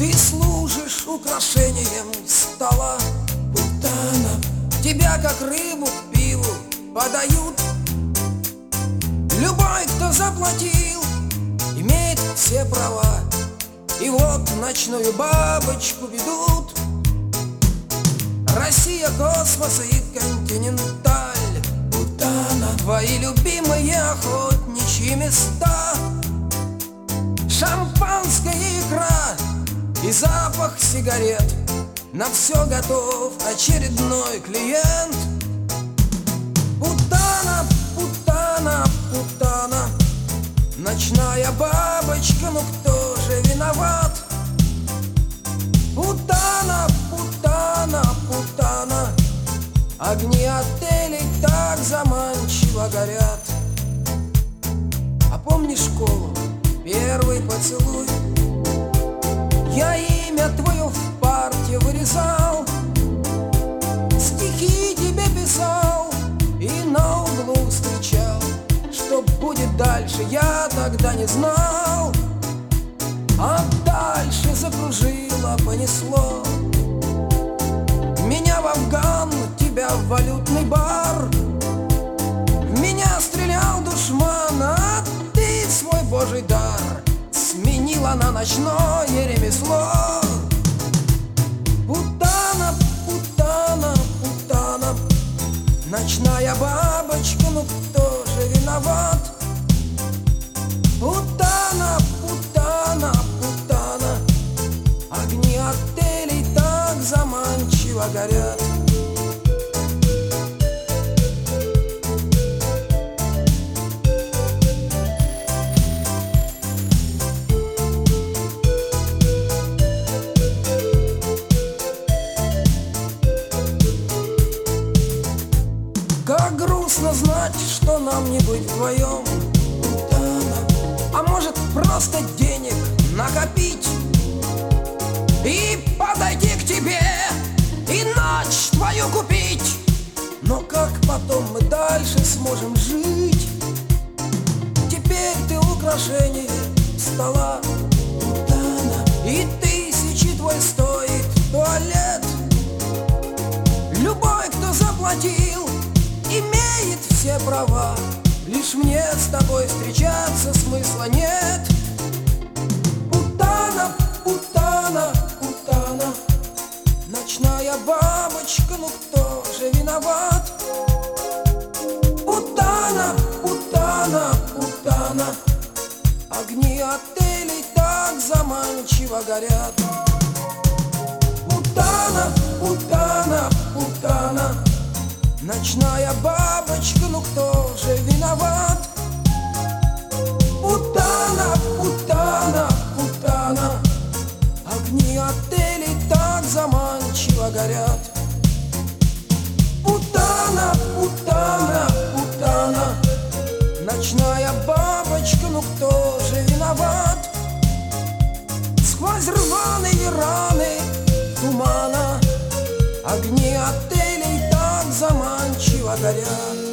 Ты служишь украшением стола, путана. Тебя как рыбу к пиву подают. Любой, кто заплатил, имеет все права. И вот ночную бабочку ведут. Россия, космос и континенталь, путана. Твои любимые охотничьи места. Шампанское, икра и запах сигарет. На все готов очередной клиент. Путана, путана, путана. Ночная бабочка, ну кто же виноват? Путана, путана, путана. Огни отелей так заманчиво горят. А помнишь школу, первый поцелуй? Я имя твое в парте вырезал, стихи тебе писал и на углу встречал. Что будет дальше, я тогда не знал. А дальше закружило, понесло. Меня в Афган, тебя в валютный бар. В меня стрелял душман, а ты свой божий дар сменила на ночное ремесло. Путана, путана, путана. Ночная бабочка, ну кто же виноват? Путана, путана, путана. Огни отелей так заманчиво горят. Как грустно знать, что нам не быть вдвоем, путана. А может просто денег накопить и подойти к тебе и ночь твою купить? Но как потом мы дальше сможем жить? Теперь ты украшение стола, путана. И тысячи твой стоит туалет. Любой, кто заплатил, имеет все права. Лишь мне с тобой встречаться смысла нет. Путана, путана, путана. Ночная бабочка, ну кто же виноват? Путана, путана, путана. Огни отелей так заманчиво горят. Путана, путана, путана. Ночная бабочка, ну кто же виноват? Путана, путана, путана. Огни отелей так заманчиво горят. Путана, путана, путана. Ночная бабочка, ну кто же виноват? Сквозь рваные раны тумана огни отелей так заманчиво горят.